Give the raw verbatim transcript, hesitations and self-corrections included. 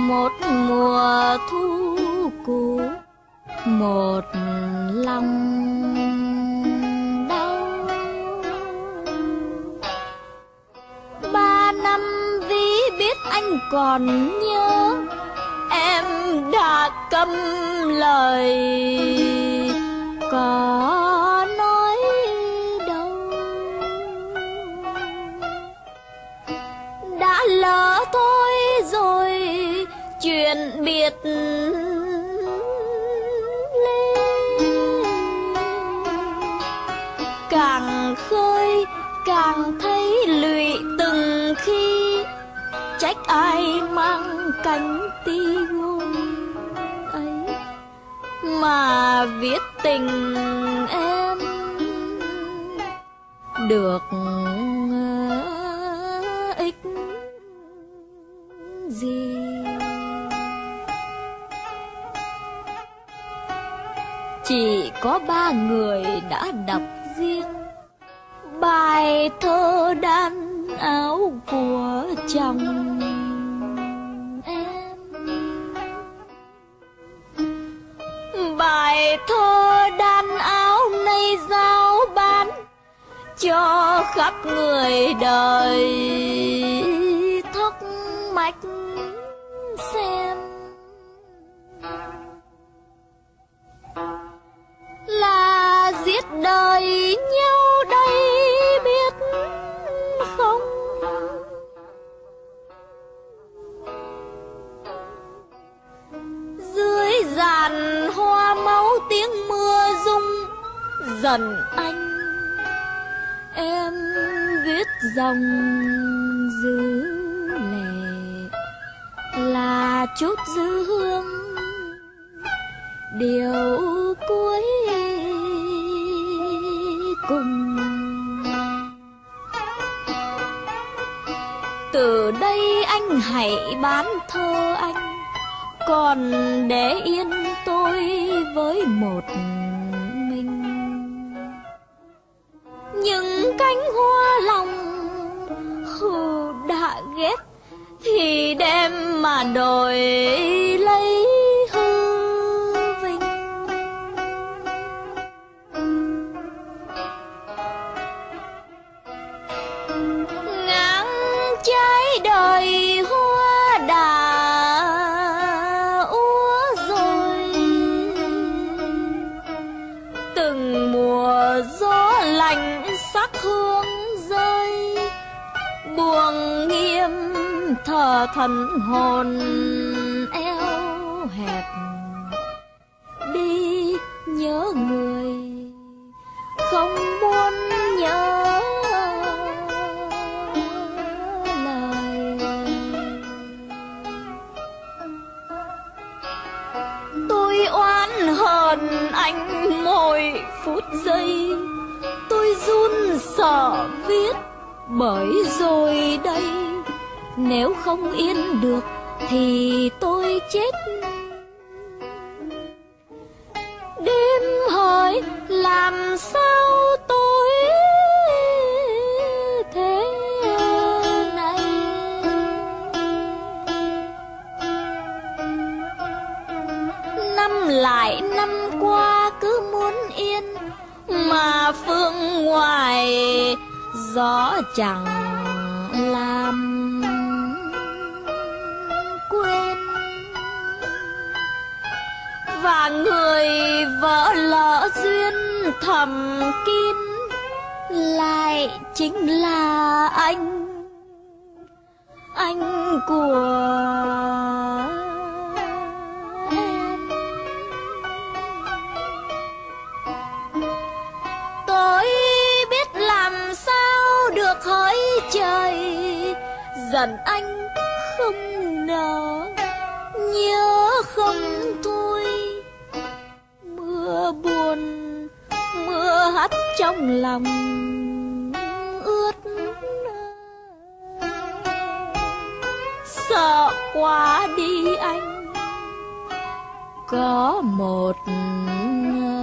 một mùa thu cũ, một lòng đau. Ba năm ví biết anh còn nhớ, em đã câm lời có nói đâu. Đã lỡ thôi rồi chuyện biệt ly, càng khơi càng thấy lụy từng khi, trách ai mang cánh ti gối ấy mà viết tình em được ích gì. Chỉ có ba người đã đọc riêng bài thơ đan áo của chồng em. Bài thơ đan áo nay giao bán cho khắp người đời thắc mắc xem, là giết đời nhau đây biết không? Dưới giàn hoa máu tiếng mưa rung dần anh, em viết dòng dư lệ là chút dư hương điều cuối cùng. Từ đây anh hãy bán thơ anh, còn để yên tôi với một mình. Những cánh hoa lòng hừ đã ghét thì đem mà đổi lấy hư vinh. Ngang trái đời hoa đã úa rồi, từng mùa gió lạnh sắc hương rơi, buồn nghiêm thờ thần hồn eo hẹp. Đi nhớ người không muốn nhớ lời. Tôi oán hờn anh mỗi phút giây, tôi run sợ viết bởi rồi đây. Nếu không yên được thì tôi chết. Đêm hỏi làm sao tôi thế này, năm lại năm qua cứ muốn yên, mà phương ngoài gió chẳng làm quên. Và người vợ lỡ duyên thầm kín lại chính là anh, anh của em. Tôi biết làm sao được hỡi trời, giận anh không nỡ, nhớ không thôi. Mưa buồn mưa hắt trong lòng ướt, sợ quá đi anh có một